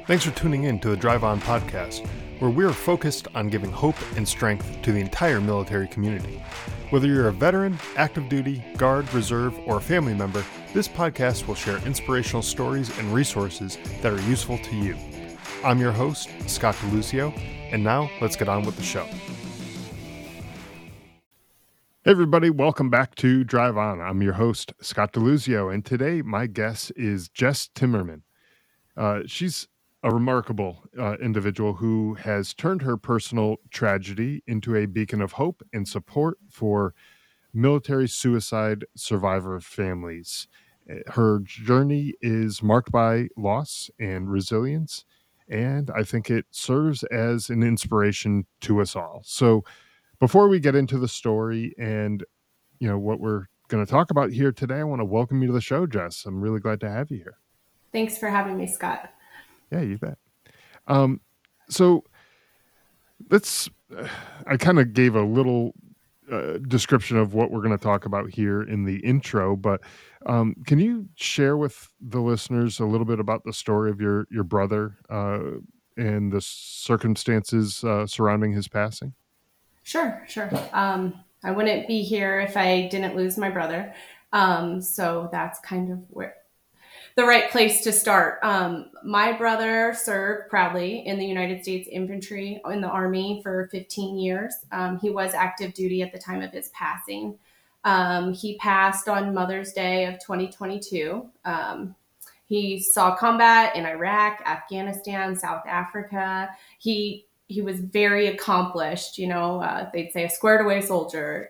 Thanks for tuning in to the Drive On podcast, where we are focused on giving hope and strength to the entire military community. Whether you're a veteran, active duty, guard, reserve, or a family member, this podcast will share inspirational stories and resources that are useful to you. I'm your host, Scott DeLuzio, and now let's get on with the show. Hey everybody, welcome back to Drive On. I'm your host, Scott DeLuzio, and today my guest is Jess Timmerman. She's a remarkable individual who has turned her personal tragedy into a beacon of hope and support for military suicide survivor families. Her journey is marked by loss and resilience, and I think it serves as an inspiration to us all. So before we get into the story and what we're going to talk about here today, I want to welcome you to the show, Jess. I'm really glad to have you here. Thanks for having me, Scott. Yeah, you bet. So I kind of gave a little description of what we're going to talk about here in the intro, but can you share with the listeners a little bit about the story of your brother and the circumstances surrounding his passing? Sure. I wouldn't be here if I didn't lose my brother. So that's kind of where the right place to start. My brother served proudly in the United States Infantry in the Army for 15 years. He was active duty at the time of his passing. He passed on Mother's Day of 2022. He saw combat in Iraq, Afghanistan, South Africa. He was very accomplished, they'd say a squared away soldier.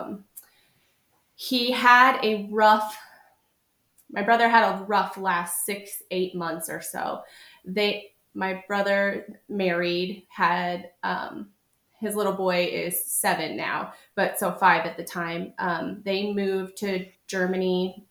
My brother had a rough last 6-8 months or so. My brother married, had his little boy is 7 now, but so 5 at the time. They moved to Germany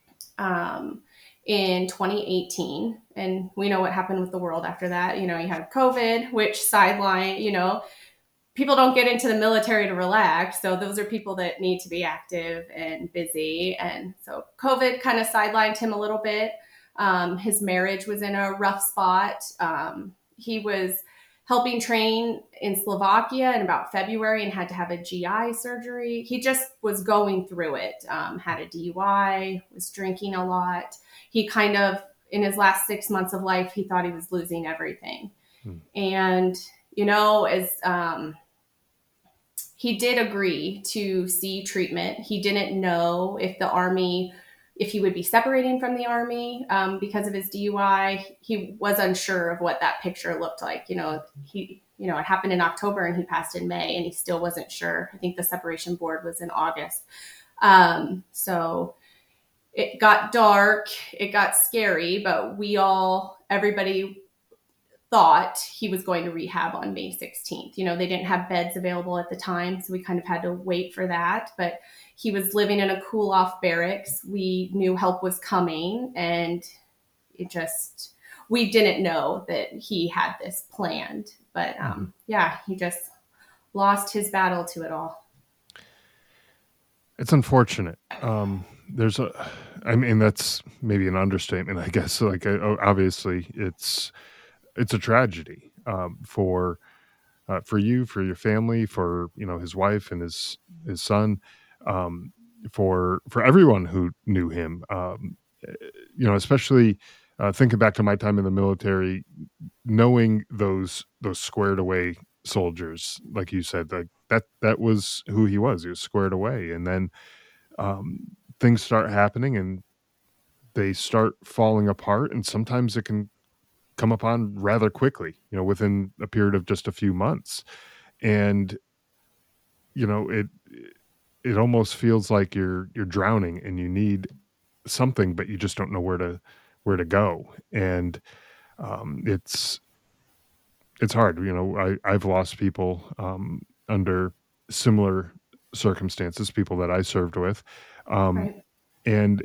in 2018, and we know what happened with the world after that. You had COVID, which sidelined, people don't get into the military to relax. So those are people that need to be active and busy. And so COVID kind of sidelined him a little bit. His marriage was in a rough spot. He was helping train in Slovakia in about February and had to have a GI surgery. He just was going through it, had a DUI, was drinking a lot. He kind of, in his last 6 months of life, he thought he was losing everything. And, he did agree to see treatment. He didn't know if he would be separating from the Army because of his DUI. He was unsure of what that picture looked like. It happened in October and he passed in May, and he still wasn't sure. I think the separation board was in August. So it got dark, it got scary, but everybody thought he was going to rehab on May 16th. They didn't have beds available at the time, so we kind of had to wait for that. But he was living in a cool-off barracks. We knew help was coming, and we didn't know that he had this planned. But he just lost his battle to it all. It's unfortunate. That's maybe an understatement, I guess. Obviously, it's a tragedy for you, for your family, for his wife and his son, for everyone who knew him. Especially thinking back to my time in the military, knowing those squared away soldiers, like you said, that was who he was. He was squared away, and then things start happening and they start falling apart, and sometimes it can come upon rather quickly, within a period of just a few months. And, it almost feels like you're drowning and you need something, but you just don't know where to go. And it's hard. I've lost people under similar circumstances, people that I served with. Right. And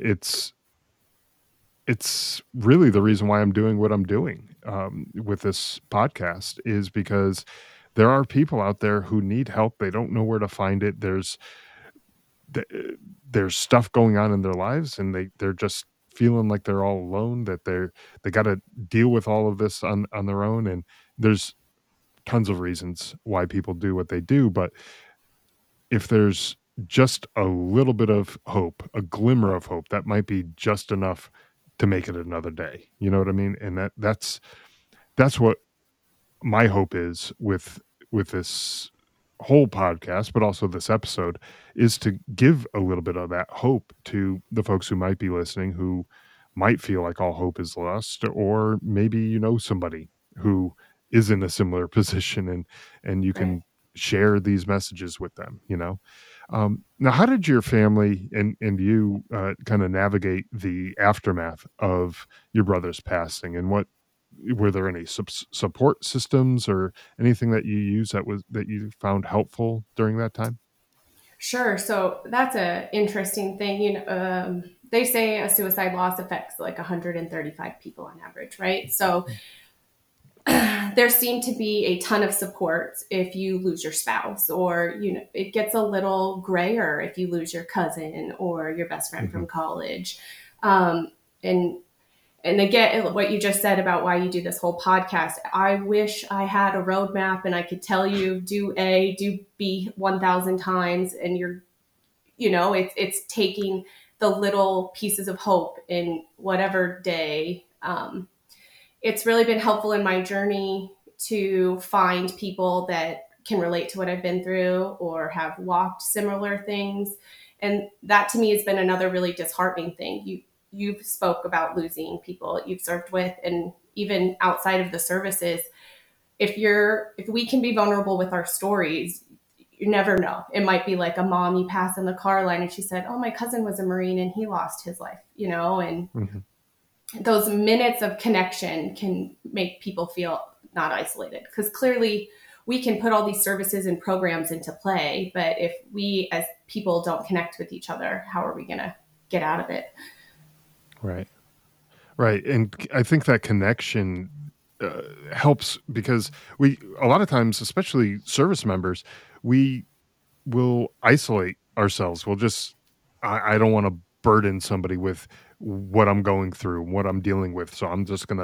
it's really the reason why I'm doing what I'm doing with this podcast, is because there are people out there who need help. They don't know where to find it. There's stuff going on in their lives, and they're just feeling like they're all alone, that they got to deal with all of this on their own. And there's tons of reasons why people do what they do, but if there's just a little bit of hope, a glimmer of hope, that might be just enough to make it another day. You know what I mean? And that's what my hope is with this whole podcast, but also this episode, is to give a little bit of that hope to the folks who might be listening, who might feel like all hope is lost, or maybe you know somebody who is in a similar position, and you Right. can share these messages with them, you know. Now, how did your family and you kind of navigate the aftermath of your brother's passing, and what were there any support systems or anything that you use that you found helpful during that time? Sure. So that's a interesting thing. They say a suicide loss affects like 135 people on average, right? So there seemed to be a ton of support if you lose your spouse, or it gets a little grayer if you lose your cousin or your best friend Hmm. from college. Um, and and again, what you just said about why you do this whole podcast, I wish I had a roadmap and I could tell you do A, do B 1,000 times, and it's taking the little pieces of hope in whatever day. It's really been helpful in my journey to find people that can relate to what I've been through or have walked similar things. And that to me has been another really disheartening thing. You've spoke about losing people you've served with, and even outside of the services, if we can be vulnerable with our stories, you never know. It might be like a mom you pass in the car line and she said, "Oh, my cousin was a Marine and he lost his life," and Hmm. those minutes of connection can make people feel not isolated, because clearly we can put all these services and programs into play, but if we as people don't connect with each other, how are we going to get out of it? Right. Right, and I think that connection helps because we a lot of times, especially service members, we will isolate ourselves. We'll just I don't want to burden somebody with what I'm going through, what I'm dealing with, so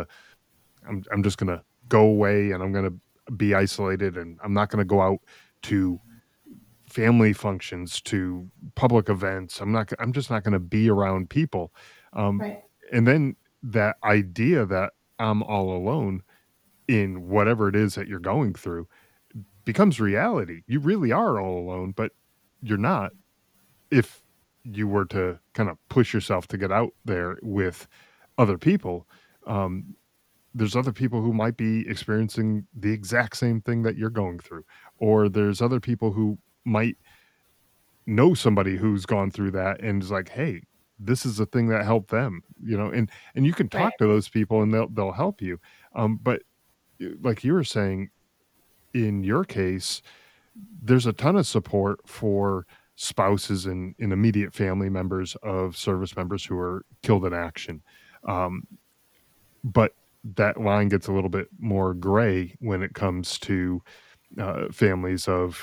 I'm just gonna go away and I'm gonna be isolated, and I'm not gonna go out to family functions, to public events. I'm just not gonna be around people. Um, Right. and then that idea that I'm all alone in whatever it is that you're going through becomes reality. You really are all alone, but you're not if you were to kind of push yourself to get out there with other people. Um, there's other people who might be experiencing the exact same thing that you're going through, or there's other people who might know somebody who's gone through that and is like, hey, this is a thing that helped them, and you can Right. talk to those people and they'll help you. But like you were saying, in your case, there's a ton of support for spouses and immediate family members of service members who are killed in action. Um, but that line gets a little bit more gray when it comes to families of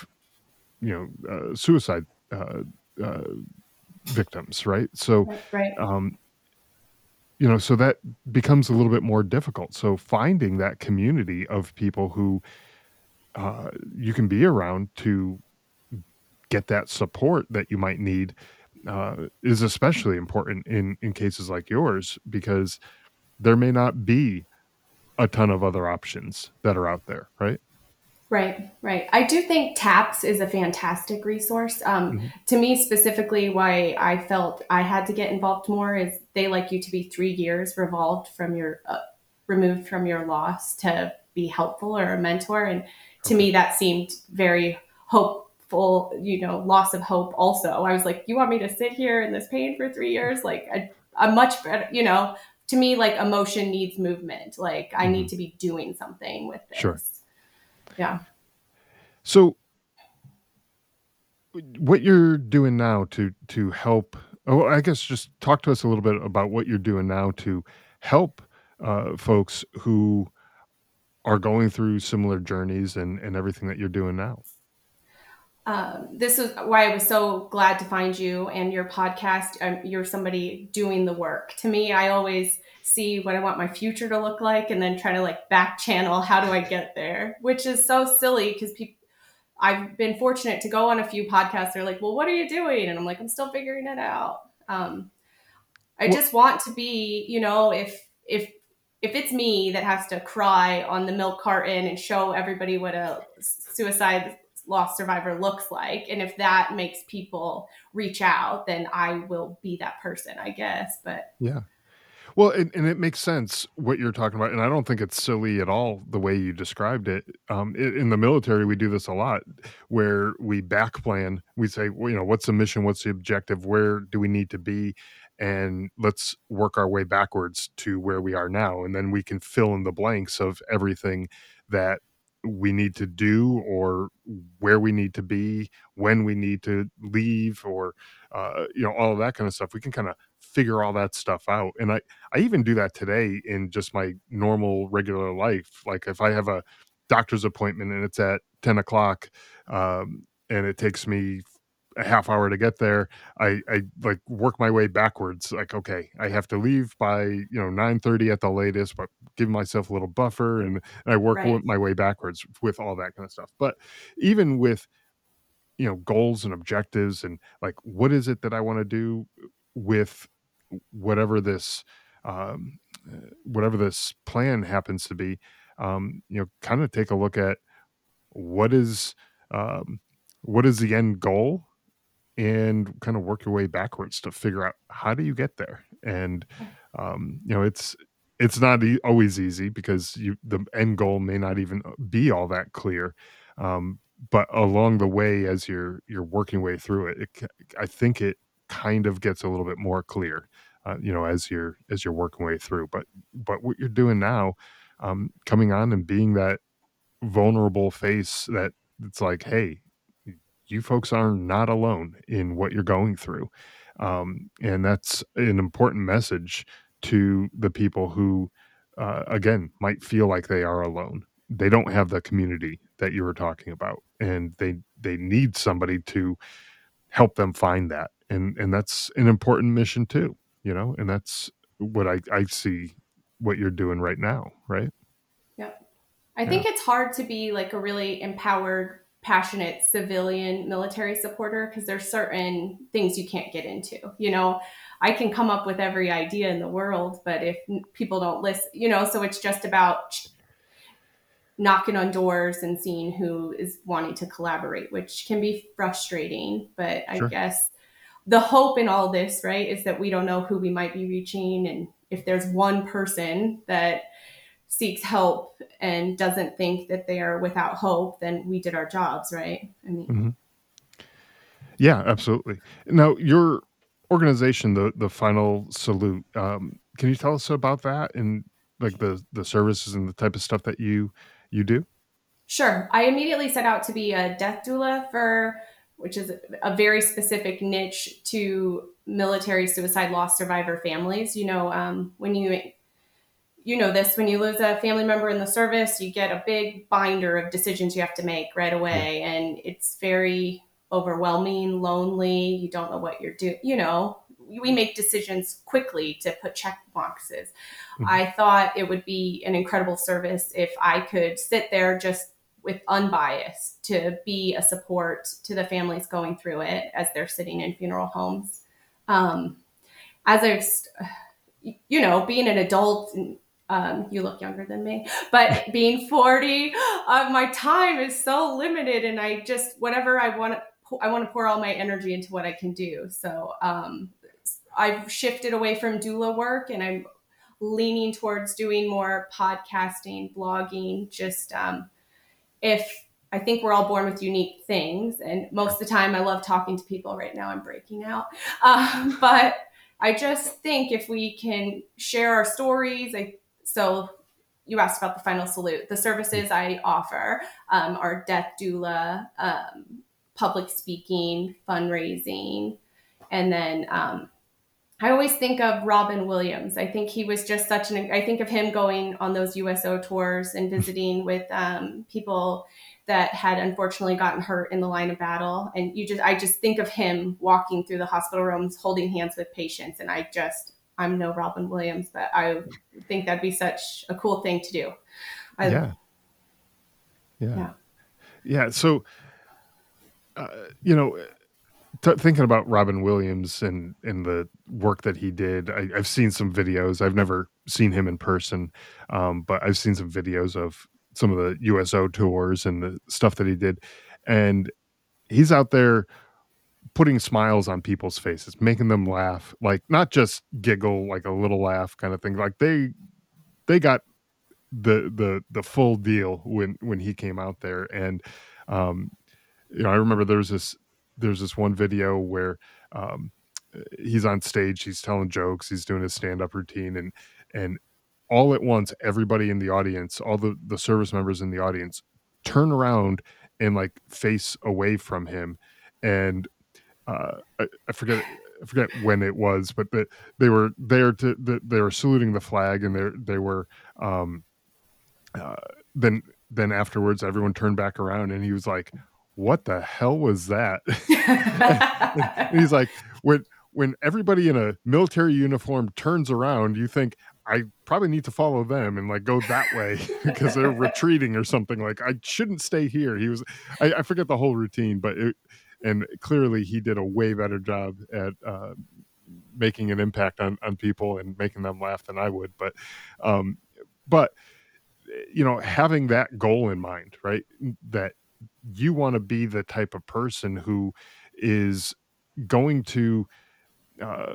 suicide uh, uh, victims, right? So, Right. Right. um, so that becomes a little bit more difficult. So finding that community of people who you can be around to get that support that you might need is especially important in cases like yours, because there may not be a ton of other options that are out there, right? Right, right. I do think TAPS is a fantastic resource. Mhm. To me, specifically, why I felt I had to get involved more is they like you to be 3 years removed from your loss to be helpful or a mentor. And to Okay. me, that seemed very hopeful, loss of hope also. I was like, you want me to sit here in this pain for 3 years? Like, I'm much better, to me, like emotion needs movement. Like, I Hmm. need to be doing something with Sure. this. Yeah. So what you're doing now to help, oh, I guess just talk to us a little bit about what you're doing now to help folks who are going through similar journeys and everything that you're doing now. This is why I was so glad to find you and your podcast. You're somebody doing the work. To me, I always see what I want my future to look like and then try to like back channel how do I get there, which is so silly because people. I've been fortunate to go on a few podcasts. They're like, "Well, what are you doing?" And I'm like, "I'm still figuring it out." I Well, just want to be, if it's me that has to cry on the milk carton and show everybody what a suicide loss survivor looks like, and if that makes people reach out, then I will be that person, I guess. But yeah. Well, and it makes sense what you're talking about, and I don't think it's silly at all the way you described it. In the military, we do this a lot, where we back plan. We say, well, what's the mission? What's the objective? Where do we need to be? And let's work our way backwards to where we are now, and then we can fill in the blanks of everything that we need to do, or where we need to be, when we need to leave, or all of that kind of stuff. We can kind of figure all that stuff out, and I even do that today in just my normal regular life. Like if I have a doctor's appointment and it's at 10 o'clock, and it takes me a half hour to get there, I like work my way backwards. Like, okay, I have to leave by, 9:30 at the latest, but give myself a little buffer, and I work right. my way backwards with all that kind of stuff. But even with, goals and objectives, and like, what is it that I want to do with whatever this um, whatever this plan happens to be, kind of take a look at what is um, what is the end goal, and kind of work your way backwards to figure out how do you get there. And it's not always easy, because the end goal may not even be all that clear. um, but along the way, as you're working way through it, I think it kind of gets a little bit more clear, as you're working way through. But what you're doing now, coming on and being that vulnerable face, that it's like, hey, you folks are not alone in what you're going through. And that's an important message to the people who, again, might feel like they are alone. They don't have the community that you were talking about, and they need somebody to help them find that. And that's an important mission too, and that's what I see what you're doing right now, right? Yep. I Yeah, think it's hard to be like a really empowered, passionate civilian military supporter because there's certain things you can't get into. I can come up with every idea in the world, but if people don't listen, so it's just about knocking on doors and seeing who is wanting to collaborate, which can be frustrating. But I sure. guess the hope in all this, right, is that we don't know who we might be reaching. And if there's one person that seeks help and doesn't think that they are without hope, then we did our jobs, right? I mean, Mhm. Yeah, absolutely. Now, your organization, the Final Salute, can you tell us about that, and like the services and the type of stuff that you do? sure. I immediately set out to be a death doula which is a very specific niche to military suicide loss survivor families. When when you lose a family member in the service, you get a big binder of decisions you have to make right Yeah. away. And it's very overwhelming, lonely. You don't know what you're doing. We make decisions quickly to put check boxes. Mhm. I thought it would be an incredible service if I could sit there just with unbiased to be a support to the families going through it as they're sitting in funeral homes. Um, as being an adult, you look younger than me, but being 40, my time is so limited, and I just whatever I want to pour all my energy into what I can do. So I've shifted away from doula work, and I'm leaning towards doing more podcasting, blogging. Just if I think we're all born with unique things, and most of the time I love talking to people. Right now, I'm breaking out, but I just think if we can share our stories, so you asked about the Final Salute. The Yeah. services I offer are death doula, public speaking, fundraising, and then I always think of Robin Williams. I think he was just I think of him going on those USO tours and visiting with people that had unfortunately gotten hurt in the line of battle. And I just think of him walking through the hospital rooms, holding hands with patients. And I'm no Robin Williams, but I think that'd be such a cool thing to do. Yeah. Yeah. Yeah. So, you know, thinking about Robin Williams and the work that he did, I've seen some videos. I've never seen him in person, but I've seen some videos of some of the USO tours and the stuff that he did, and he's out there putting smiles on people's faces, making them laugh, like not just giggle, like a little laugh kind of thing. Like they got the full deal when he came out there, and um, I remember there's this one video where um, he's on stage, he's telling jokes, he's doing his stand-up routine, and all at once, everybody in the audience, all the service members in the audience, turn around and like face away from him, and I forget when it was, but they were there they were saluting the flag, and they were um, uh, then afterwards everyone turned back around and he was like, what the hell was that? and he's like, when everybody in a military uniform turns around, you think I probably need to follow them and like go that way because they're retreating or something. Like I shouldn't stay here. I forget the whole routine, but and clearly he did a way better job at making an impact on people and making them laugh than I would. Um, but having that goal in mind, right? That you want to be the type of person who is going to uh,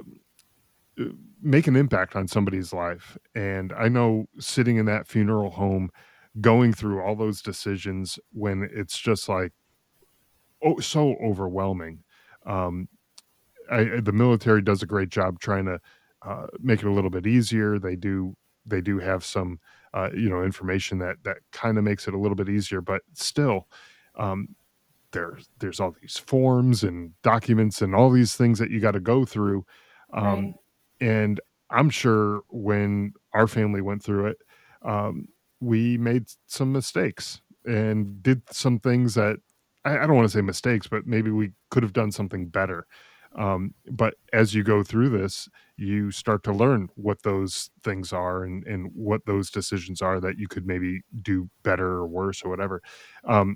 make an impact on somebody's life. And I know sitting in that funeral home, going through all those decisions when it's just like, oh, so overwhelming. Um, the military does a great job trying to make it a little bit easier. They do have some information that kind of makes it a little bit easier, but still, um, there's all these forms and documents and all these things that you got to go through. Right. Um, and I'm sure when our family went through it, um, we made some mistakes and did some things that I don't want to say mistakes, but maybe we could have done something better. But as you go through this, you start to learn what those things are and what those decisions are that you could maybe do better or worse or whatever. Um,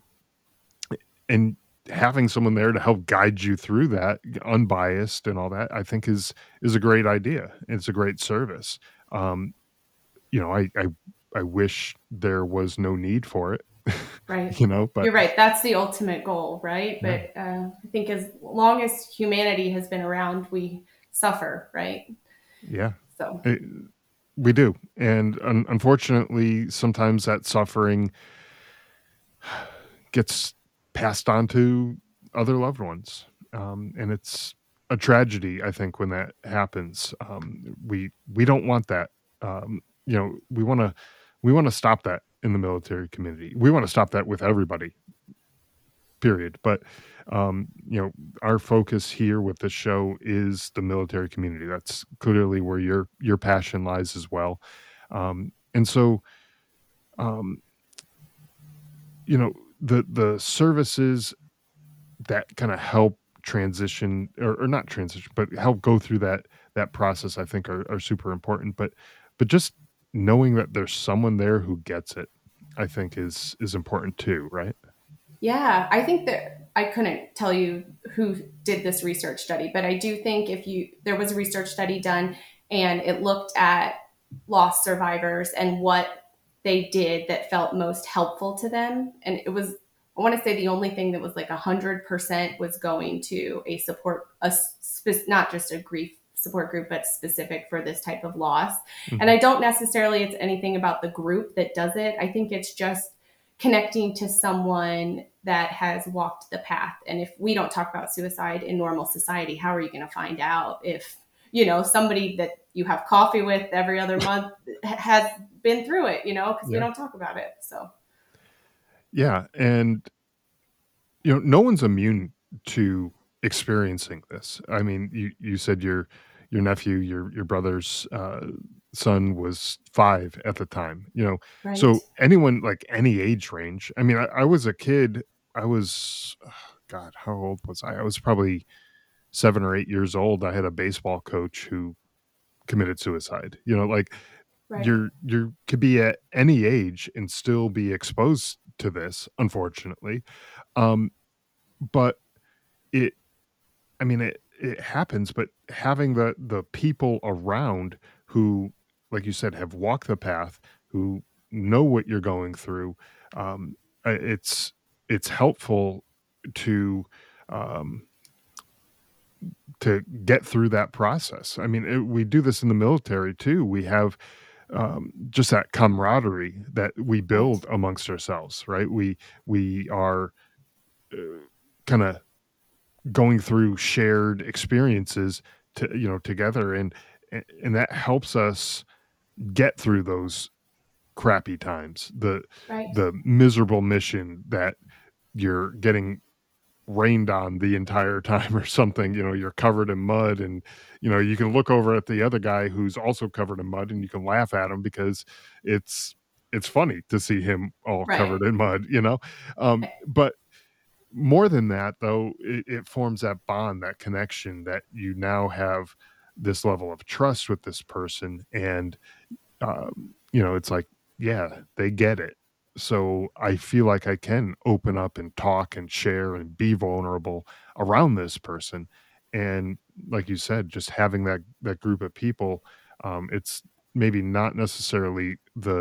and having someone there to help guide you through that, unbiased and all that, I think is a great idea. It's a great service. Um, I wish there was no need for it, Right. but You're right. That's the ultimate goal, right? yeah, But I think as long as humanity has been around, we suffer, right? yeah, So, it, we do. And unfortunately, sometimes that suffering gets passed on to other loved ones. And it's a tragedy, I think, when that happens. We don't want that. We want to stop that in the military community. We want to stop that with everybody. Period. But our focus here with this show is the military community. That's clearly where your passion lies as well. And so, um, the services that kind of help transition or not transition, but help go through that process, I think are super important. But just knowing that there's someone there who gets it, I think is important too, right? yeah, I think that I couldn't tell you who did this research study, but I do think there was a research study done and it looked at lost survivors and what they did that felt most helpful to them. And it was, I want to say the only thing that was like 100% was going to not just a grief support group, but specific for this type of loss. And Mhm. I don't necessarily, it's anything about the group that does it. I think it's just connecting to someone that has walked the path. And if we don't talk about suicide in normal society, how are you going to find out if, somebody that you have coffee with every other month has been through it, because we Yeah. don't talk about it. So, Yeah. And no one's immune to experiencing this. I mean, you said your nephew, your brother's son was 5 at the time, Right. so anyone like any age range. I mean, I was a kid. I was, God, how old was I? I was probably 7 or 8 years old. I had a baseball coach who committed suicide. Like Right. you could be at any age and still be exposed to this, unfortunately. Um, but it I mean, it happens, but having the people around who, like you said, have walked the path, who know what you're going through, um, it's helpful to um, to get through that process. I mean, we do this in the military too. We have just that camaraderie that we Right. build amongst ourselves, right? We are kind of going through shared experiences together, and that helps us get through those crappy times, Right. the miserable mission that you're getting rained on the entire time or something. You're covered in mud, and you can look over at the other guy who's also covered in mud, and you can laugh at him because it's funny to see him all Right. covered in mud. But more than that, though, it forms that bond, that connection, that you now have this level of trust with this person, and it's like, yeah, they get it. So I feel like I can open up and talk and share and be vulnerable around this person. And like you said, just having that group of people, it's maybe not necessarily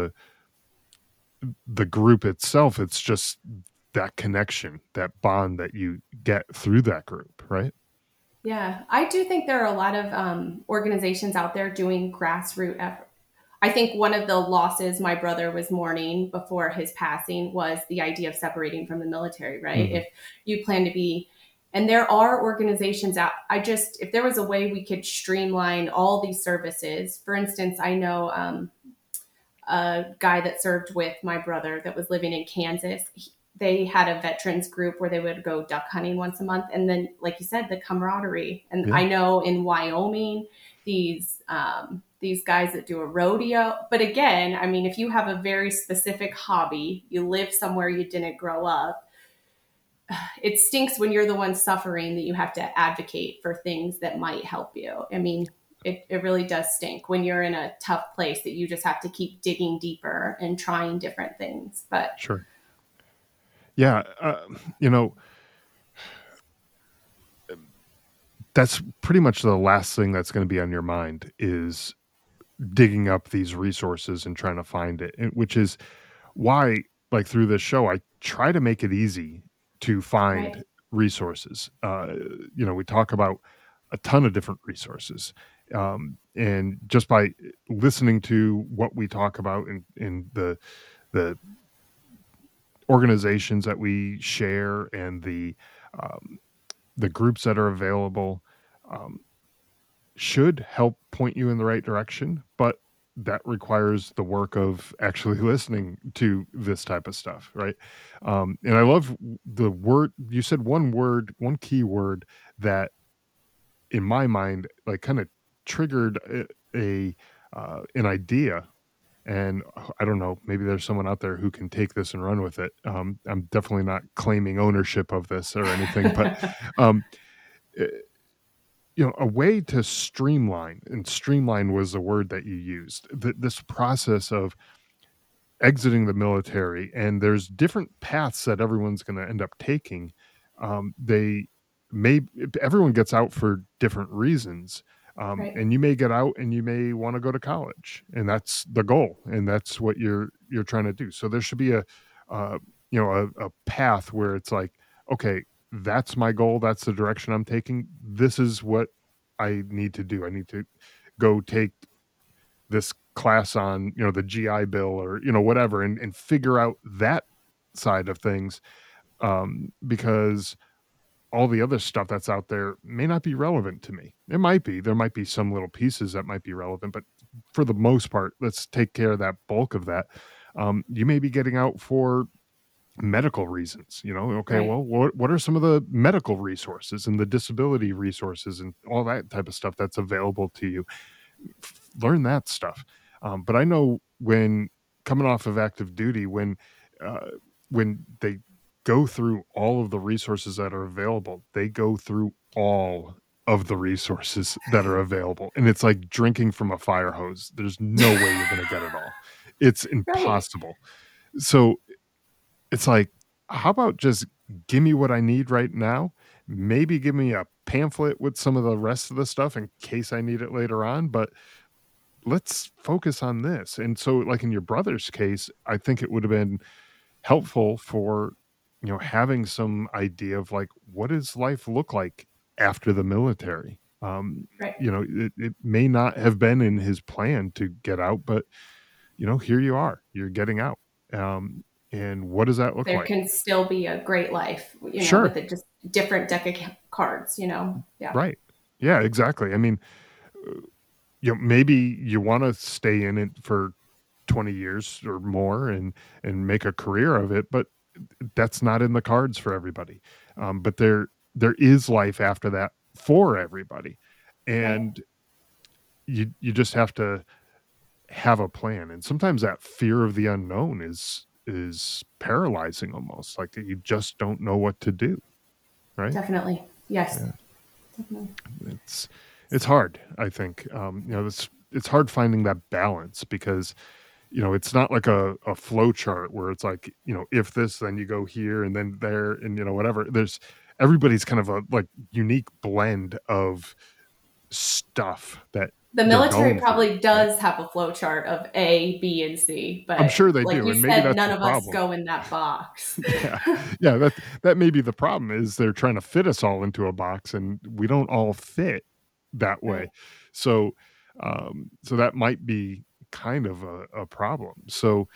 the group itself, it's just that connection, that bond that you get through that group, right? Yeah, I do think there are a lot of organizations out there doing grassroots effort. I think one of the losses my brother was mourning before his passing was the idea of separating from the military, right? Mhm. If you plan to be, and there are organizations out, if there was a way we could streamline all these services. For instance, I know a guy that served with my brother that was living in Kansas. They had a veterans group where they would go duck hunting once a month. And then, like you said, the camaraderie. And Yeah, I know in Wyoming, these guys that do a rodeo. But again, I mean, if you have a very specific hobby, you live somewhere you didn't grow up, it stinks when you're the one suffering that you have to advocate for things that might help you. I mean, it really does stink when you're in a tough place that you just have to keep digging deeper and trying different things. But sure. Yeah, you know, that's pretty much the last thing that's gonna be on your mind is digging up these resources and trying to find it, which is why, like, through this show, I try to make it easy to right, find resources. We talk about a ton of different resources, and just by listening to what we talk about in the organizations that we share and um, the groups that are available, um, should help point you in the right direction, but that requires the work of actually listening to this type of stuff, right? And I love the word you said, one key word that in my mind, like, kind of triggered an idea. And I don't know, maybe there's someone out there who can take this and run with it. I'm definitely not claiming ownership of this or anything, but um, a way to streamline, and streamline was the word that you used, this process of exiting the military, and there's different paths that everyone's going to end up taking. They may Everyone gets out for different reasons. right, And you may get out and you may want to go to college, and that's the goal, and that's what you're trying to do. So there should be uh, a path where it's like, okay, that's my goal, that's the direction I'm taking, this is what I need to do. I need to go take this class on, the GI Bill, or, whatever, and figure out that side of things, because all the other stuff that's out there may not be relevant to me. It might be. There might be some little pieces that might be relevant, but for the most part, let's take care of that bulk of that. You may be getting out for medical reasons. Okay, Right. well, what are some of the medical resources and the disability resources and all that type of stuff that's available to you? Learn that stuff. But I know when coming off of active duty, uh, when they go through all of the resources that are available, they go through all of the resources that are available, and it's like drinking from a fire hose. There's no way you're going to get it all. It's Right. impossible. So it's like, how about just give me what I need right now? Maybe give me a pamphlet with some of the rest of the stuff in case I need it later on, but let's focus on this. And so, like in your brother's case, I think it would have been helpful for, having some idea of like, what does life look like after the military? Right. It may not have been in his plan to get out, but here you are, you're getting out. And what does that look There like? can still be a great life, with Sure. a just different deck of cards, Yeah. Right. Yeah, exactly. I mean, uh, maybe you want to stay in it for 20 years or more and make a career of it, but that's not in the cards for everybody. But there is life after that for everybody. Right. And you just have to have a plan. And sometimes that fear of the unknown is paralyzing, almost like you just don't know what to do, right? Definitely. Yes. Yeah. Definitely. It's it's hard, I think. It's hard finding that balance because it's not like a flow chart where it's like, if this, then you go here and then there and whatever. Everybody's kind of a like unique blend of stuff that The they're military going through, probably right? does have a flow chart of A, B, and C, I'm but sure they like do, you and maybe said, that's none the of us problem. go in that box. Yeah. Yeah, that may be the problem is they're trying to fit us all into a box and we don't all fit that way. Right. So, so that might be kind of a problem. So,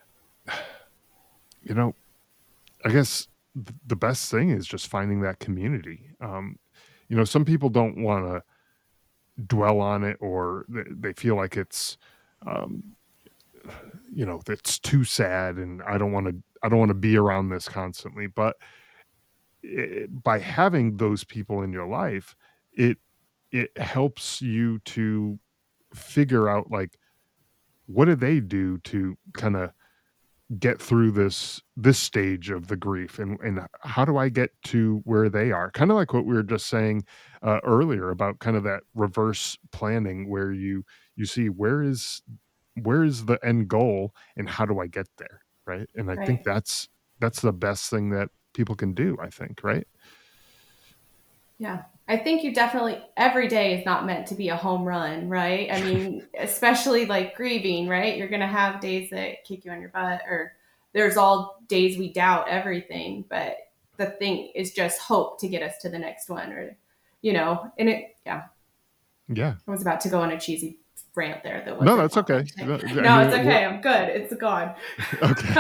you know, I guess the best thing is just finding that community. Some people don't want to dwell on it, or they feel like um, it's too sad, and I don't want to be around this constantly. But by having those people in your life, it it helps you to figure out like what do they do to kind of get through this stage of the grief, and how do I get to where they are, kind of like what we were just saying earlier about kind of that reverse planning where you see where is the end goal and how do I get there, right? And I think Right. that's the best thing that people can do, I think, right? Yeah. I think you definitely, every day is not meant to be a home run, right? I mean, especially like grieving, right? You're going to have days that kick you on your butt, or there's all days we doubt everything. But the thing is just hope to get us to the next one, and yeah, Yeah. I was about to go on a cheesy rant there that No, wasn't that's okay. authentic. No, I No, it's mean, we're okay. I'm good. It's gone. okay.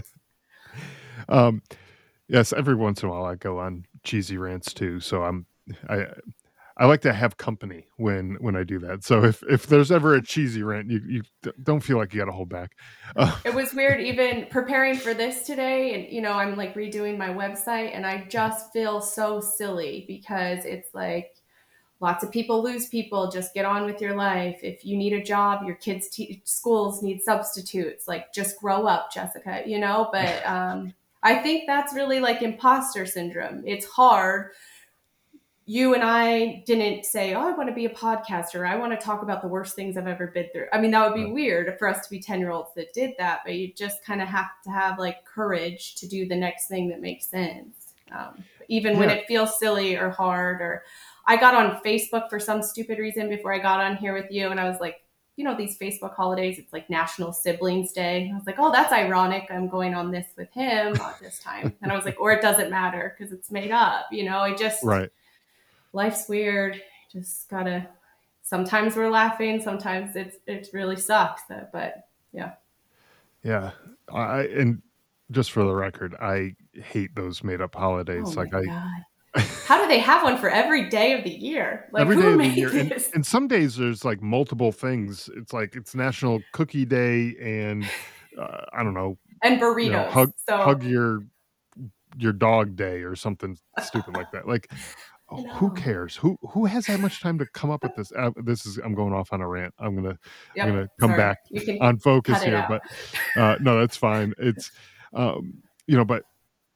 um yes, every once in a while I go on cheesy rants too, so I I like to have company when I do that. So if there's ever a cheesy rant, you don't feel like you got to hold back. Uh, It was weird even preparing for this today, and I'm like redoing my website, and I just feel so silly because it's like lots of people lose people. Just get on with your life. If you need a job, your kids' schools need substitutes. Like, just grow up, Jessica. But I think that's really like imposter syndrome. It's hard. You and I didn't say, "Oh, I want to be a podcaster. I want to talk about the worst things I've ever been through." I mean, that would be right. weird for us to be 10-year-olds that did that, but you just kind of have to have like courage to do the next thing that makes sense. Even when Yeah. it feels silly or hard. Or I got on Facebook for some stupid reason before I got on here with you, and I was like, these Facebook holidays, it's like National Siblings Day. I was like, oh, that's ironic. I'm going on this with him at this time. And I was like, or it doesn't matter because it's made up. I just, Right. life's weird. Just gotta. Sometimes we're laughing. Sometimes it really sucks. But yeah. Yeah. And just for the record, I hate those made up Oh holidays. Like my god. How do they have one for every day of the year? Like, every day who of the made year, and this? some days there's like multiple things. It's like it's National Cookie Day and I don't know, and you know, burritos. So hug your dog day or something stupid like that. Like, I who know. cares? Who has that much time to come up with this? This is I'm going off on a rant. I'm Yep. gonna come Sorry. back You can on focus cut it here, out. but no, that's fine. It's you know, but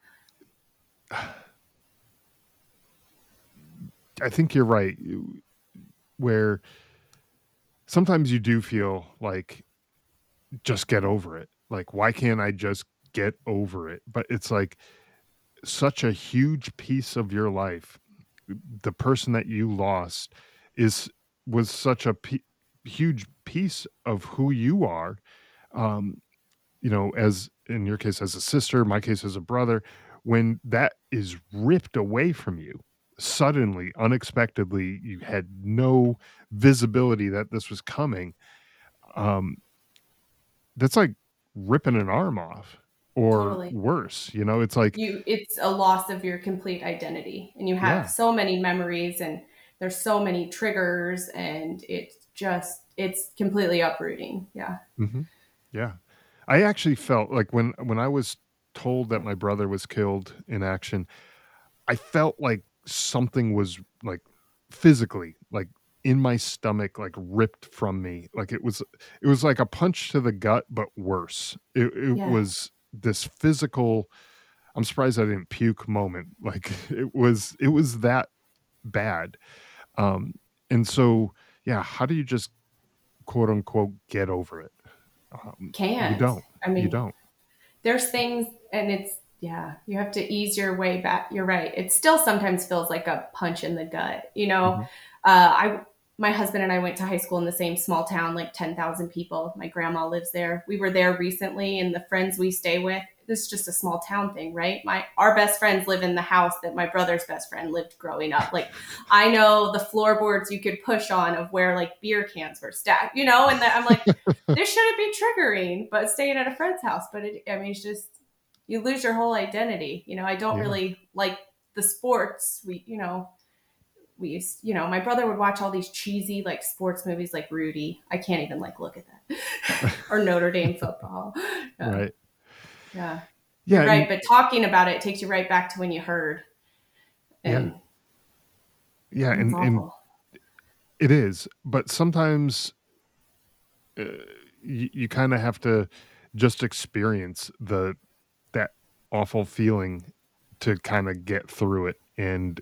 I think you're right. Where sometimes you do feel like just get over it. Like, why can't I just get over it? But it's like such a huge piece of your life. The person that you lost is was such a huge piece of who you are. Um, you know, as in your case as a sister, my case as a brother, when that is ripped away from you suddenly, unexpectedly, you had no visibility that this was coming. Um, that's like ripping an arm off or Totally. worse, you know, it's like, It's a loss of your complete identity, and you have yeah. so many memories, and there's so many triggers, and it's completely uprooting. Yeah. Mhm. Yeah. I actually felt like when I was told that my brother was killed in action, I felt like something was like physically like in my stomach, like ripped from me. Like it was like a punch to the gut, but worse. It Yeah. was this physical, I'm surprised I didn't puke moment. Like it was that bad. Um and so yeah, how do you just quote unquote get over it? You Can't. don't. I You mean, don't. there's things, and it's, yeah, you have to ease your way back. You're right. It still sometimes feels like a punch in the gut. Mhm. I my husband and I went to high school in the same small town, like 10,000 people. My grandma lives there. We were there recently, and the friends we stay with, this is just a small town thing, right? Our best friends live in the house that my brother's best friend lived growing up. Like, I know the floorboards you could push on of where like beer cans were stacked, and I'm like, this shouldn't be triggering, but staying at a friend's house. But I mean, it's just, you lose your whole identity. I don't Yeah. really like the sports. We used, my brother would watch all these cheesy like sports movies like Rudy. I can't even like look at that. Or Notre Dame football. Yeah. Right. Yeah. Yeah, You're right. and But talking about it takes you right back to when you heard. yeah. And Yeah, it's and awful. it is, but sometimes uh, you kind of have to just experience that awful feeling to kind of get through it, and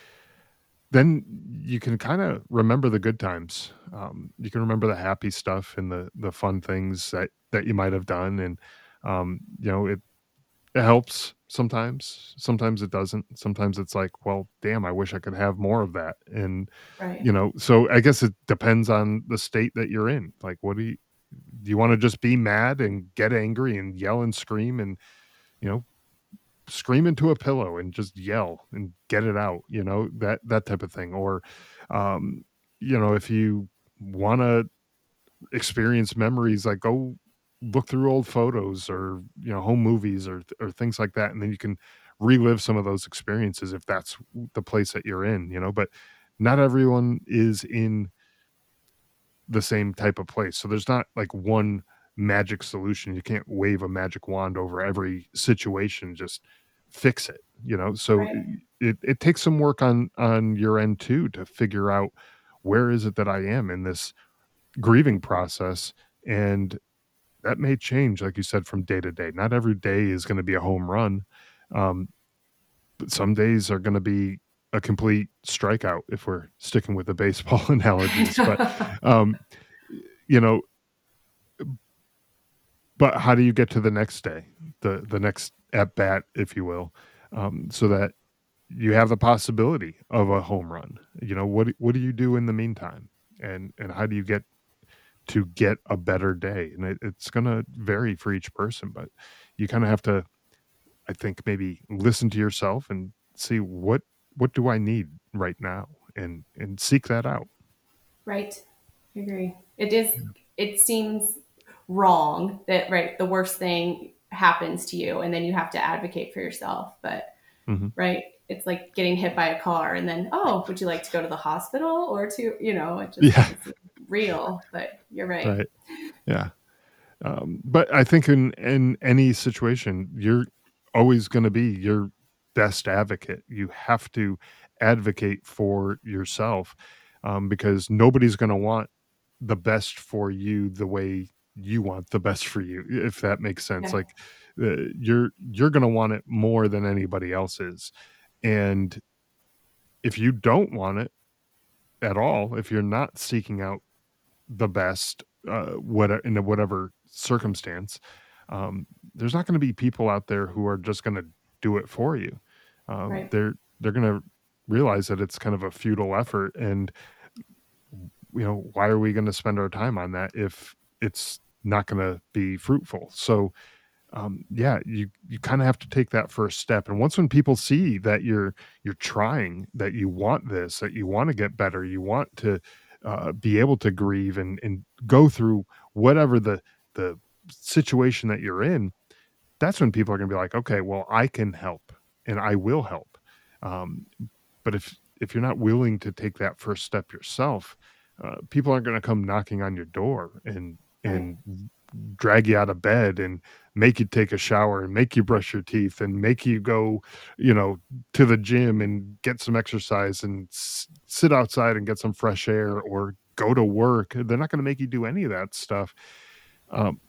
then you can kind of remember the good times. You can remember the happy stuff and the fun things that you might have done, and you know, it helps sometimes. Sometimes it doesn't. Sometimes it's like, well, damn, I wish I could have more of that. And Right. you know, so I guess it depends on the state that you're in. Like, what do you want to just be mad and get angry and yell and scream and, you know, scream into a pillow and just yell and get it out, you know, that type of thing. Or um, you know, if you want to experience memories, like go look through old photos or, you know, home movies or things like that, and then you can relive some of those experiences if that's the place that you're in, you know. But not everyone is in the same type of place, so there's not like one magic solution. You can't wave a magic wand over every situation, just fix it, you know. So Right. it takes some work on your end too to figure out where is it that I am in this grieving process. And that may change, like you said, from day to day. Not every day is going to be a home run, um, but some days are going to be a complete strikeout if we're sticking with the baseball analogies. But um, you know, but how do you get to the next day, the next at bat, if you will, so that you have the possibility of a home run? You know, what do you do in the meantime, and how do you get to get a better day? And it's going to vary for each person, but you kind of have to, I think, maybe listen to yourself and see what do I need right now, and seek that out. Right. I agree. It seems wrong that, right, the worst thing happens to you and then you have to advocate for yourself. But, Hmm. right, it's like getting hit by a car and then, oh, would you like to go to the hospital or to, it just Yeah. doesn't seem real. But you're right. Right. Yeah. But I think in any situation, you're always going to be your best advocate. You have to advocate for yourself, because nobody's going to want the best for you the way you want the best for you, if that makes sense. Yeah. Like, you're going to want it more than anybody else is, and if you don't want it at all, if you're not seeking out the best, in whatever circumstance, um, there's not going to be people out there who are just going to do it for you. Right. They're going to realize that it's kind of a futile effort, and why are we going to spend our time on that if it's not going to be fruitful? So, yeah, you kind of have to take that first step, and once when people see that you're trying, that you want this, that you want to get better, you want to be able to grieve and go through whatever the situation that you're in, that's when people are going to be like, okay, well, I can help and I will help. um, but if you're not willing to take that first step yourself, people aren't going to come knocking on your door Right. and drag you out of bed and make you take a shower and make you brush your teeth and make you go, to the gym and get some exercise and sit outside and get some fresh air or go to work. They're not going to make you do any of that stuff, um,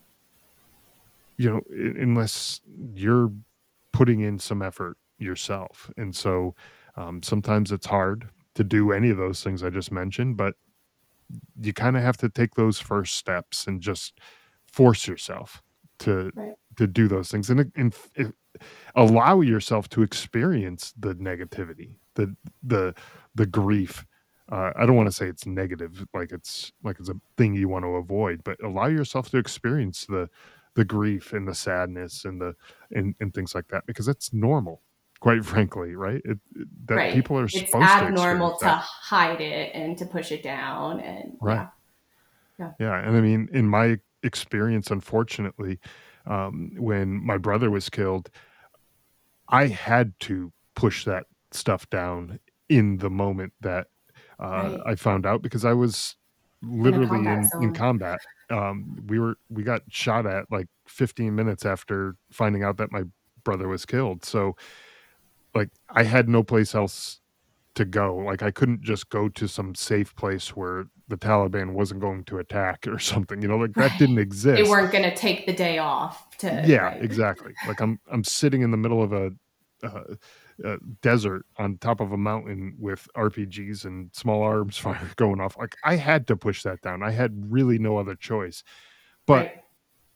unless you're putting in some effort yourself. And so, sometimes it's hard to do any of those things I just mentioned, but you kind of have to take those first steps and just force yourself to Right. to do those things, and allow yourself to experience the negativity, the the grief. I don't want to say it's negative, like it's a thing you want to avoid, but allow yourself to experience the grief and the sadness and things like that, because it's normal, quite frankly, right? That Right. people are It's supposed to experience abnormal to that. hide it and to push it down. And Right. yeah. Yeah. Yeah, and I mean, in my experience, unfortunately, when my brother was killed, I had to push that stuff down in the moment that, Right. I found out, because I was In a literally combat in zone. combat. We got shot at, like, 15 minutes after finding out that my brother was killed, so, like, I had no place else to go. Like, I couldn't just go to some safe place where the Taliban wasn't going to attack or something, like, that Right. didn't They exist. weren't going to take the day off to, Yeah, right. exactly. Like, I'm sitting in the middle of uh, a desert on top of a mountain with RPGs and small arms fire going off. Like, I had to push that down. I had really no other choice. But Right.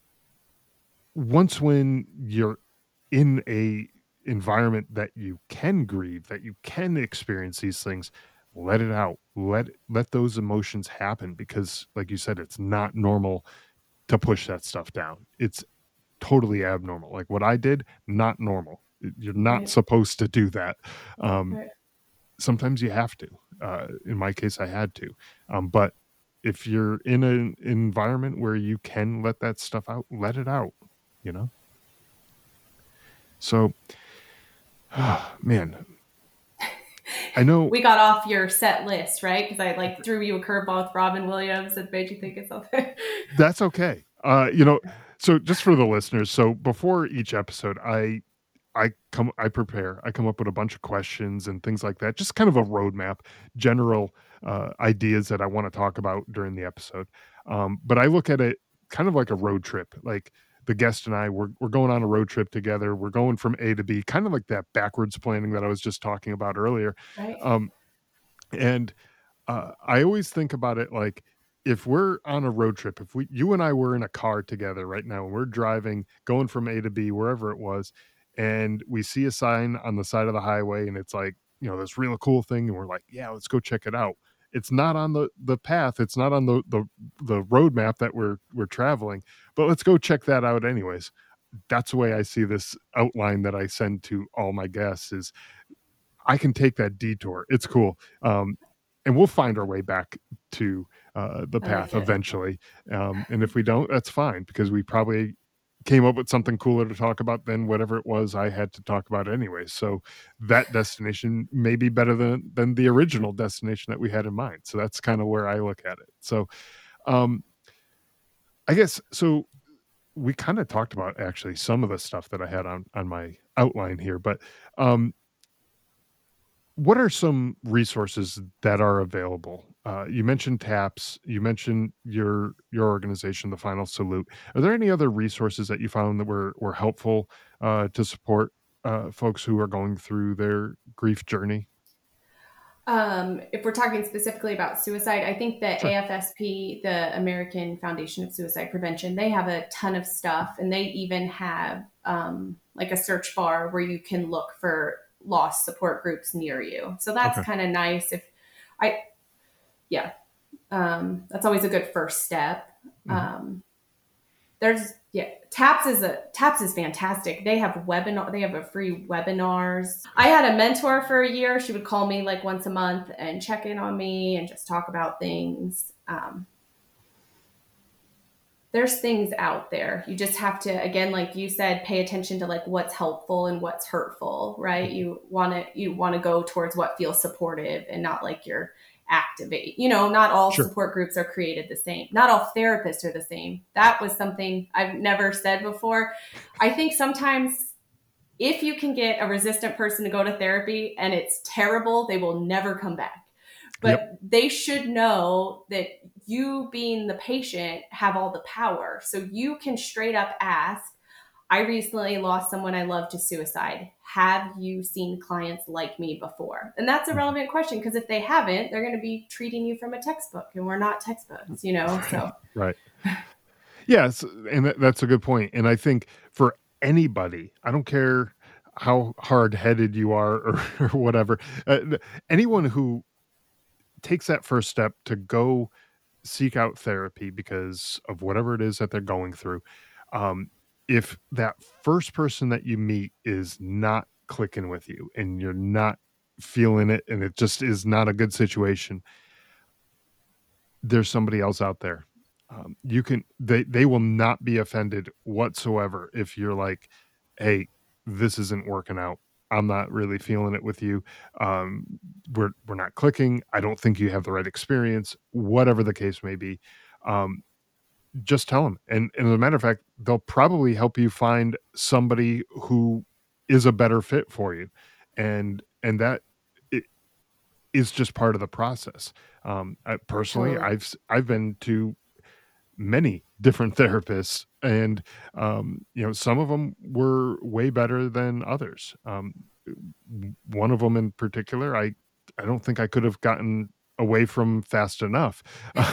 once when you're in a environment that you can grieve, that you can experience these things, let it out. Let those emotions happen, because like you said, it's not normal to push that stuff down. It's totally abnormal. Like what I did, not normal. You're not Right. supposed to do that. Um, Right. Sometimes you have to. In my case, I had to. But if you're in an environment where you can let that stuff out, let it out. You know. So, man, I know We got off your set list, right? Because I like threw you a curveball with Robin Williams and made you think of something. that's okay. So just for the listeners, so before each episode, I prepare. I come up with a bunch of questions and things like that, just kind of a roadmap, general, ideas that I wanna talk about during the episode. But I look at it kind of like a road trip. Like, the guest and I, we're going on a road trip together. We're going from A to B, kind of like that backwards planning that I was just talking about earlier. Right. Um, and I always think about it like, if we're on a road trip, if you and I were in a car together right now, and we're driving, going from A to B, wherever it was, and we see a sign on the side of the highway, and it's like, this real cool thing, and we're like, yeah, let's go check it out. It's not on the path, it's not on the roadmap that we're traveling, but let's go check that out anyways. That's the way I see this outline that I send to all my guests is, I can take that detour. It's cool. And we'll find our way back to the I like path it. eventually. And if we don't, that's fine, because we probably came up with something cooler to talk about than whatever it was I had to talk about anyway. So that destination may be better than the original destination that we had in mind. So that's kind of where I look at it. So, um, I guess so. we kind of talked about actually some of the stuff that I had on my outline here, but um, what are some resources that are available? You mentioned TAPS. You mentioned your organization, the Final Salute. Are there any other resources that you found that were helpful to support folks who are going through their grief journey? If we're talking specifically about suicide, I think the Sure. AFSP, the American Foundation of Suicide Prevention, they have a ton of stuff, and they even have like a search bar where you can look for lost support groups near you. So that's Okay. kind of nice. If I, yeah, that's always a good first step. Mhm. Um, there's yeah, Taps is fantastic. They have a free webinars. I had a mentor for a year. She would call me like once a month and check in on me and just talk about things. There's things out there. You just have to, again, like you said, pay attention to like what's helpful and what's hurtful, right? Mhm. You want to go towards what feels supportive and not like you're activate. Not all Sure. support groups are created the same. Not all therapists are the same. That was something I've never said before. I think sometimes if you can get a resistant person to go to therapy and it's terrible, they will never come back. Yep. But they should know that you, being the patient, have all the power. So you can straight up ask, I recently lost someone I love to suicide. Have you seen clients like me before? And that's a Mhm. relevant question because if they haven't, they're going to be treating you from a textbook, and we're not textbooks. Right. So, Right. Yes, and that's a good point. And I think for anybody, I don't care how hard-headed you are or whatever, anyone who takes that first step to go seek out therapy because of whatever it is that they're going through, um, if that first person that you meet is not clicking with you and you're not feeling it and it just is not a good situation, there's somebody else out there. They will not be offended whatsoever if you're like, "Hey, this isn't working out. I'm not really feeling it with you. Um, we're not clicking. I don't think you have the right experience." Whatever the case may be, um, just tell them. And as a matter of fact, they'll probably help you find somebody who is a better fit for you, and that is just part of the process. I personally, totally. I've been to many different therapists, and some of them were way better than others. One of them in particular, I don't think I could have gotten away from fast enough.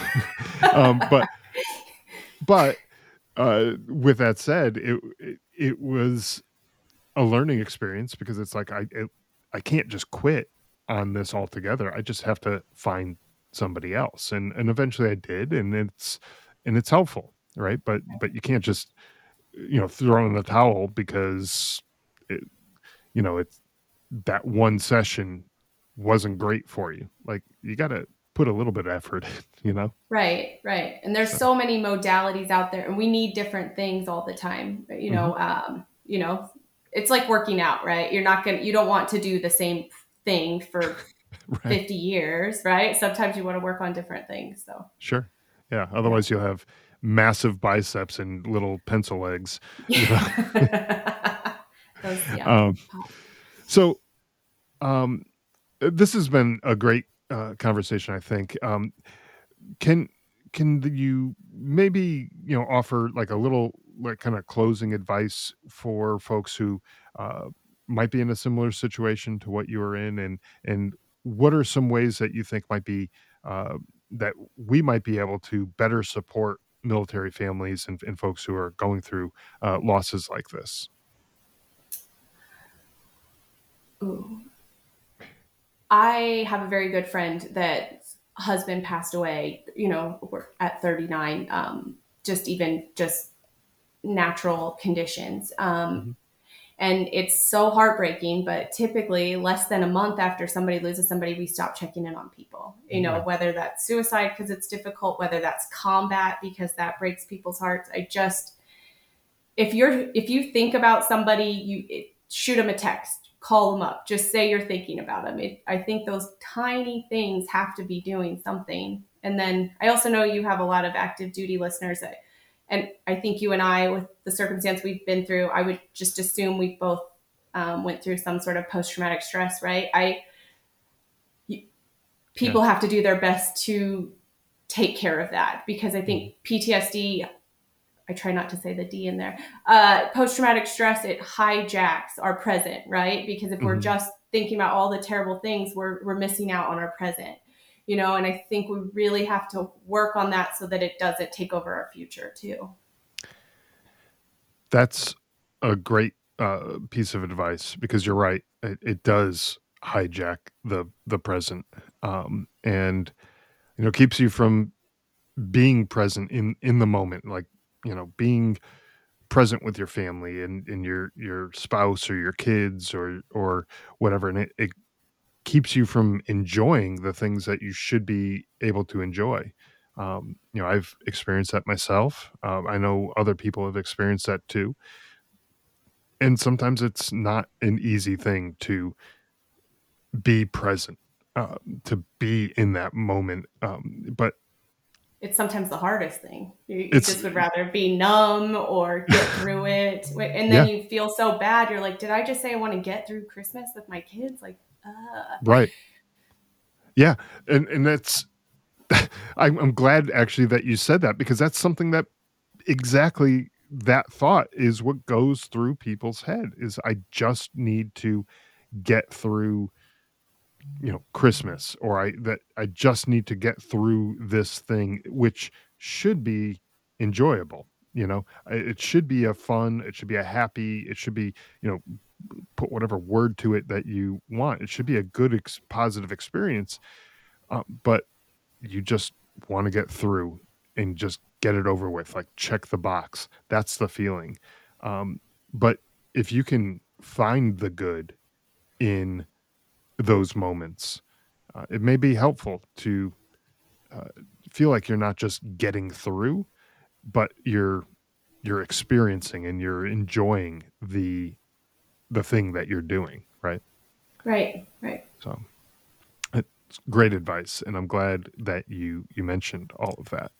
But but with that said, it was a learning experience because it's like I can't just quit on this altogether. I just have to find somebody else, and eventually I did, and it's helpful, right? But you can't just throw in the towel because it, it's that one session wasn't great for you. Like you got to put a little bit of effort, Right, right. And there's So so many modalities out there, and we need different things all the time. mhm. It's like working out, right? You don't want to do the same thing for Right, 50 years, right? Sometimes you want to work on different things. So, sure, yeah. yeah. Otherwise, you'll have massive biceps and little pencil legs, you know. Yeah. Those, yeah. um, so um, this has been a great conversation. I think. Can you maybe offer like a little like kind of closing advice for folks who uh, might be in a similar situation to what you were in, and what are some ways that you think might be uh, that we might be able to better support military families and folks who are going through losses like this? Ooh. I have a very good friend that husband passed away, at 39, just natural conditions. Mhm. And it's so heartbreaking, but typically less than a month after somebody loses somebody, we stop checking in on people, Yeah. whether that's suicide because it's difficult, whether that's combat because that breaks people's hearts. If you think about somebody, shoot them a text, call them up, just say you're thinking about them. I think those tiny things have to be doing something. And then I also know you have a lot of active duty listeners, And I think you and I, with the circumstance we've been through, I would just assume we both went through some sort of post-traumatic stress, right? People have to do their best to take care of that, because I think PTSD, I try not to say the D in there, post-traumatic stress, it hijacks our present, right? Because if we're just thinking about all the terrible things, we're missing out on our present, you know. And I think we really have to work on that so that it doesn't take over our future too. That's a great piece of advice, because you're right. It does hijack the present, and keeps you from being present in the moment, like being present with your family and your spouse or your kids or whatever, and it keeps you from enjoying the things that you should be able to enjoy. I've experienced that myself. I know other people have experienced that too. And sometimes it's not an easy thing to be present, to be in that moment. But it's sometimes the hardest thing. You just would rather be numb or get through it. And then you feel so bad. You're like, did I just say I want to get through Christmas with my kids? Like, right. Yeah. And that's, I'm glad actually that you said that, because that's something that exactly that thought is what goes through people's head is, I just need to get through Christmas, or I just need to get through this thing, which should be enjoyable. It should be a fun, it should be a happy, it should be, put whatever word to it that you want. It should be a good positive experience. But you just want to get through and just get it over with, like check the box. That's the feeling. But if you can find the good in those moments, it may be helpful to feel like you're not just getting through, but you're experiencing and you're enjoying the thing that you're doing, right? Right. So it's great advice, and I'm glad that you mentioned all of that.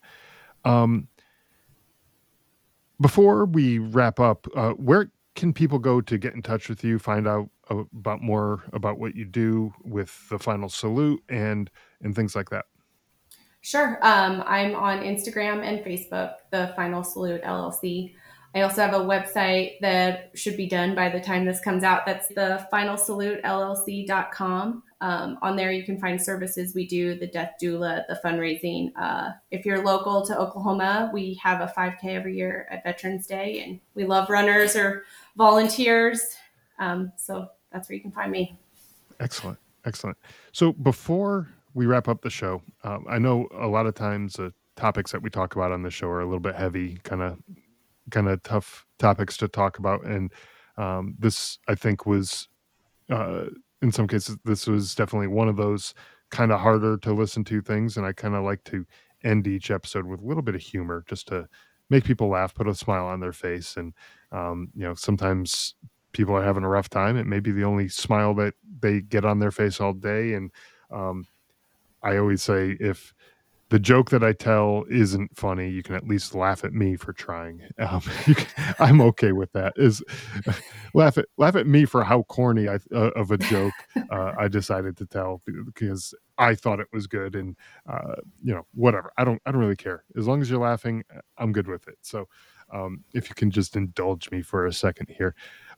Before we wrap up, where can people go to get in touch with you, find out about more about what you do with the Final Salute and things like that? Sure. I'm on Instagram and Facebook, the Final Salute LLC. I also have a website that should be done by the time this comes out. That's the finalsalutellc.com. On there, you can find services we do, the death doula, the fundraising. If you're local to Oklahoma, we have a 5K every year at Veterans Day, and we love runners or volunteers. So that's where you can find me. Excellent. So before we wrap up the show, I know a lot of times the topics that we talk about on the show are a little bit heavy, kind of tough topics to talk about. And this, I think, was, in some cases, this was definitely one of those kind of harder to listen to things. And I kind of like to end each episode with a little bit of humor, just to make people laugh, put a smile on their face. And, sometimes people are having a rough time. It may be the only smile that they get on their face all day. And I always say, if the joke that I tell isn't funny, you can at least laugh at me for trying. I'm okay with that. Is laugh at me for how corny of a joke I decided to tell, because I thought it was good, and whatever. I don't really care, as long as you're laughing. I'm good with it. So if you can just indulge me for a second here.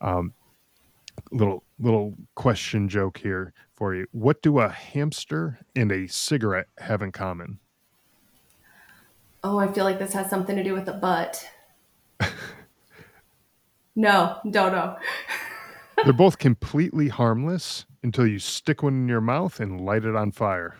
Little question joke here for you. What do a hamster and a cigarette have in common? Oh, I feel like this has something to do with the butt. No, don't know. They're both completely harmless until you stick one in your mouth and light it on fire.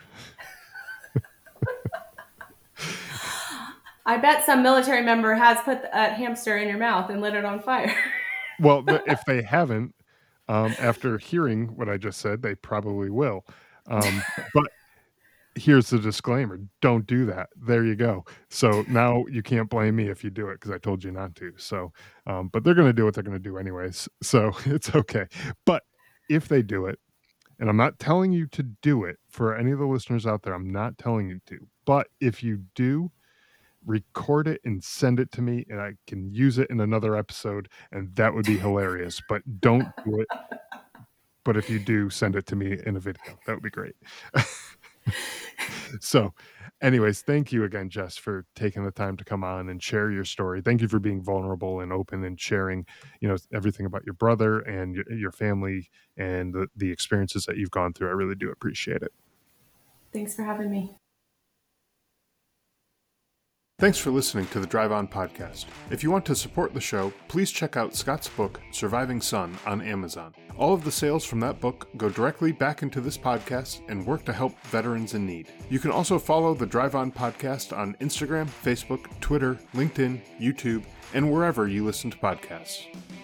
I bet some military member has put a hamster in your mouth and lit it on fire. Well, if they haven't, after hearing what I just said, they probably will. But here's the disclaimer: don't do that. There you go. So now you can't blame me if you do it, because I told you not to. So, but they're going to do what they're going to do anyways. So it's okay. But if they do it, and I'm not telling you to do it, for any of the listeners out there, I'm not telling you to. But if you do, record it and send it to me, and I can use it in another episode, and that would be hilarious. But don't do it. But if you do, send it to me in a video. That would be great. So, anyways, thank you again, Jess, for taking the time to come on and share your story. Thank you for being vulnerable and open and sharing, everything about your brother and your family and the experiences that you've gone through. I really do appreciate it. Thanks for having me. Thanks for listening to the Drive On podcast. If you want to support the show, please check out Scott's book, Surviving Son, on Amazon. All of the sales from that book go directly back into this podcast and work to help veterans in need. You can also follow the Drive On podcast on Instagram, Facebook, Twitter, LinkedIn, YouTube, and wherever you listen to podcasts.